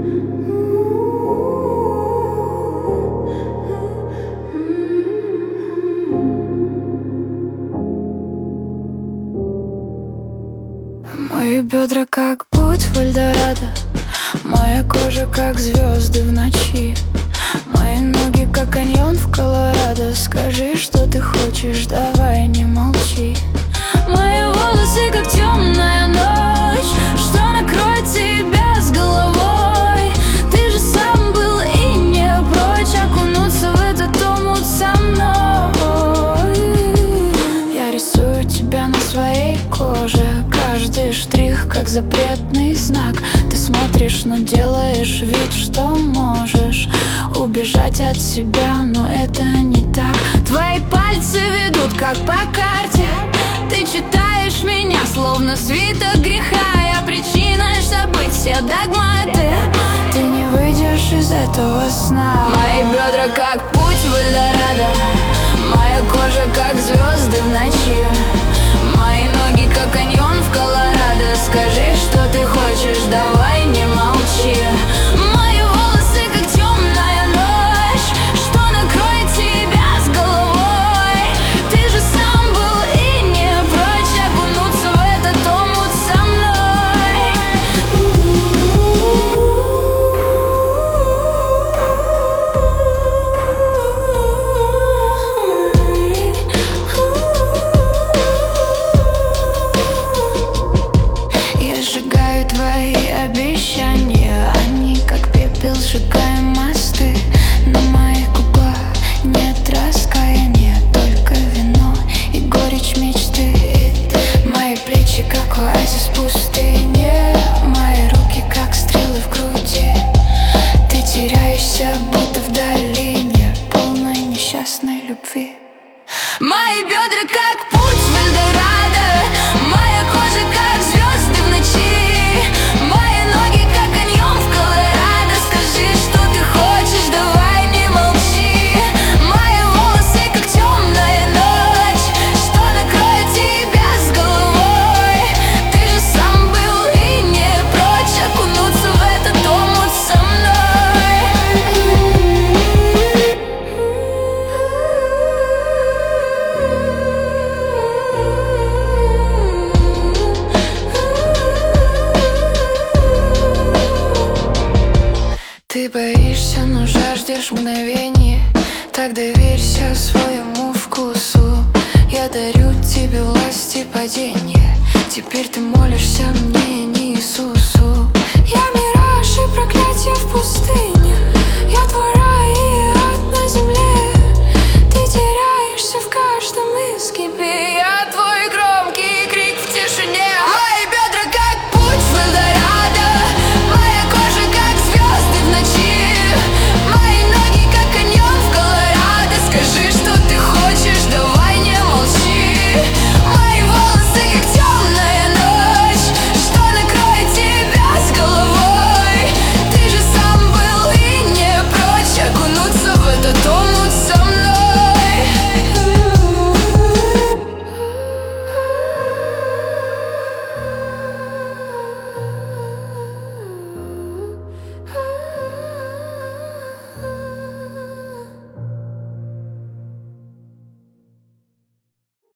Мои бедра как путь в Эльдорадо, моя кожа как звезды в ночи, мои ноги как каньон в Колорадо. Скажи, что ты хочешь, давай, не молчи. Мои волосы как темная ночь, что накроет тебя с головой. Ты же сам был и не прочь окунуться в этот омут со мной. Я рисую тебя на своей коже, каждый штрих как запретный знак. Ты смотришь, но делаешь вид, что можешь убежать от себя, но это не так. Твои пальцы ведут как по карте, ты читаешь меня, словно свиток греха. Я причина события, догматы. Ты не выйдешь из этого сна. Мои бедра как путь в Эльдорадо, моя кожа как звезды в ночи, мои ноги как каньон в Колорадо. Скажи, что ты хочешь, давай, не молчи. Мои волосы как темная ночь, что накроет тебя с головой. Ты же сам был и не прочь окунуться в этот омут со мной. Я сжигаю твои обещания, они как пепел, сжигаем мосты. На моих губах нет раскаяния, только вино и горечь мечты. Мои плечи как оазис в пустыне, мои руки как стрелы в груди. Ты теряешься, будто в долине полной несчастной любви. Мои бедра как путь в Эльдорадо, моя кожа как звезды в ночи, мои ноги как каньон в Колорадо. Скажи, что ты хочешь, давай, не молчи. Мои волосы как темная ночь, что накроет тебя с головой. Ты же сам был и не прочь окунуться в этот омут со мной. Ты боишься, но жаждешь мгновения, так доверься своему вкусу. Я дарю тебе власть и падение, теперь ты молишься мне, не Иисус.